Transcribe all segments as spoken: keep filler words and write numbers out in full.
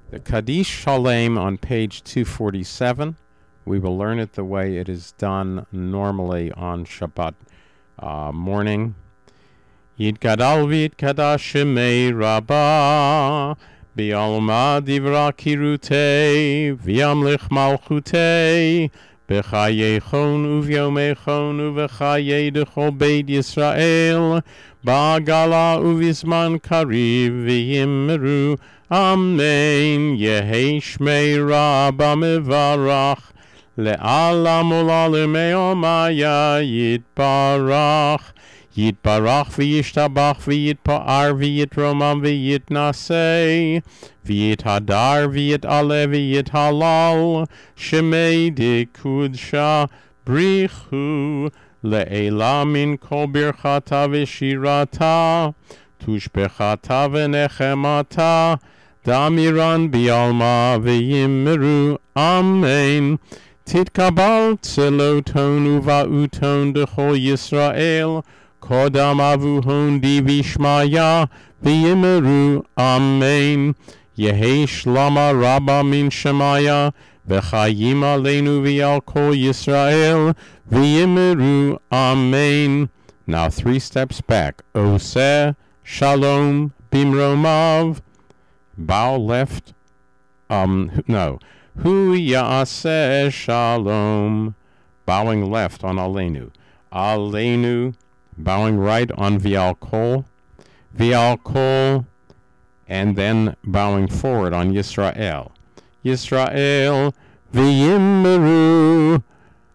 The Kaddish Shalem on page two forty-seven. We will learn it the way it is done normally on Shabbat uh, morning. Yitgadal v'yitkadash shemei Rabbah B'alma divra kirutei V'yamlich malchutei B'chayechon uvyomechon uv'chayei dechol beit Yisrael Ba'agala uvizman kariv v'yimmeru Amen. Yehi shmei Rabbah mevarach Le'alam ulalim me'omaya yitbarach Yitbarach v'yishtabach v'yitpa'ar v'yitromam v'yitnasei v'yithadar v'yit'ale v'yithalal shemei dekudsha brichu le'ela min kol birchata v'shirata tushbechata v'nechemata damiran bi'alma v'yimmeru amen. Titkabal tzeloton uva'uton dechol Yisrael Kodam avuhon divishmaya v'yimeru amen. Yehesh lama rabba min shemaya v'chayim aleinu v'yal kol Yisrael v'yimeru amen. Now three steps back. Oseh shalom bimromav. Bow left. Um, no. Hu ya'aseh shalom. Bowing left on aleinu. Aleinu. Bowing right on Vial Kol, Vial Kol, and then bowing forward on Yisrael. Yisrael, V'yimmeru,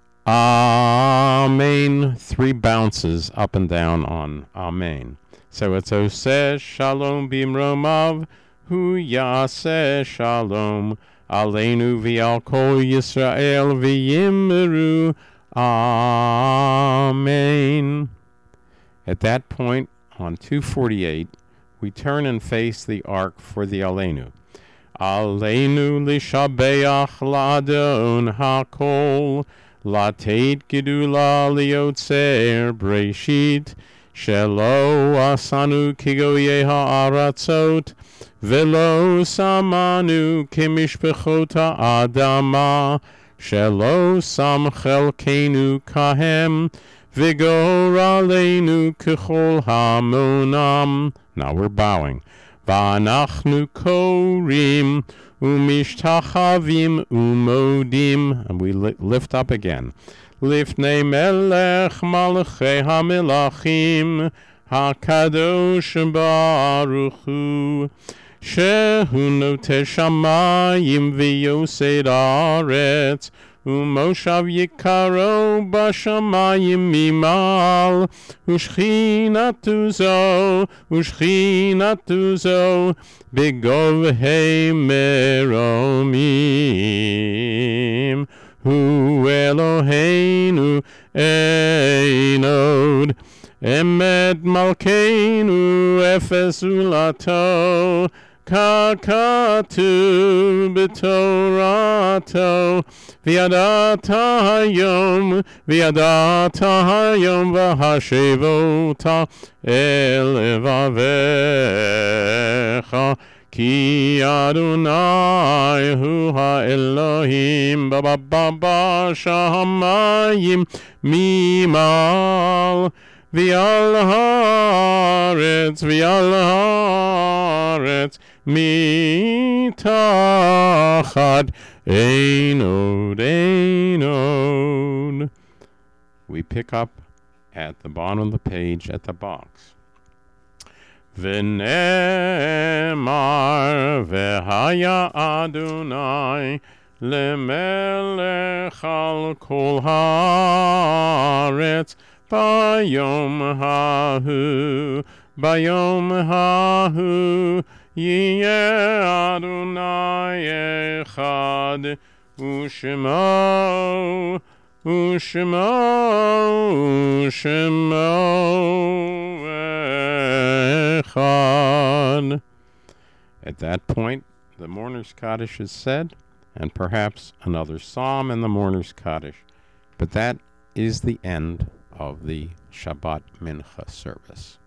Amen. Three bounces up and down on Amen. So it's Oseh Shalom Bimromav, Hu Yaseh Shalom, Aleinu Vial Kol Yisrael, V'yimmeru, Amen. At that point, on two forty-eight, we turn and face the ark for the Aleinu. Aleinu lishabeach ladon hakol, lateit gedula liotzer breshit, shelo asanu kigoye ha'aratzot, velo samanu kimishpechot ha'adama, shelo sam chelkenu kahem, Vigor aleinu kechol hamonam. Now we're bowing. V'anachnu korim umishtachavim umodim. And we li- lift up again. Lifnei melech malachei hamelachim hakadosh baruch hu shehu noteh shamayim v'yosed aretz Umoshav yikaro bashamayim mimal Ushchinatu zo Ushchinatu zo Begovhei meromim Hu Eloheinu einod Emet malkeinu efes ulato Kakatu b'torato V'yadata hayom V'yadata hayom V'hashevota elevavecha Ki Adonai hu ha'elohim Ba-ba-ba-ba shamayim mimal V'yal haaretz V'yal haaretz mitachad einod einod. We pick up at the bottom of the page at the box. V'nemar v'haya Adonai lemelech al kol haaretz bayom hahu bayom hahu Yeh Adonai echad u'shemo u'shemo u'shemo echad. At that point, the Mourner's Kaddish is said, and perhaps another psalm in the Mourner's Kaddish. But that is the end of the Shabbat Mincha service.